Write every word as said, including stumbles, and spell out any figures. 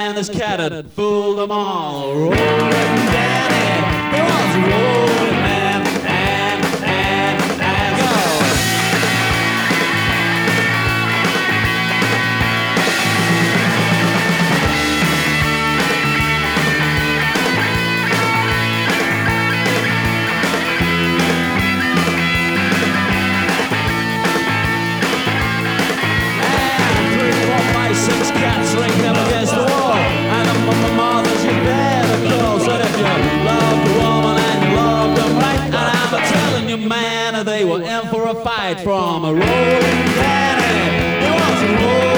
and this cat had fooled them all. Rolling Danny, he was a rolling man, and, and, and go. Six cats linked them against the wall, and the mama mothers you better go. Said if you loved a woman and you loved them right, and I'm telling you, man, they were in for a fight from a rolling Danny. He was a rolling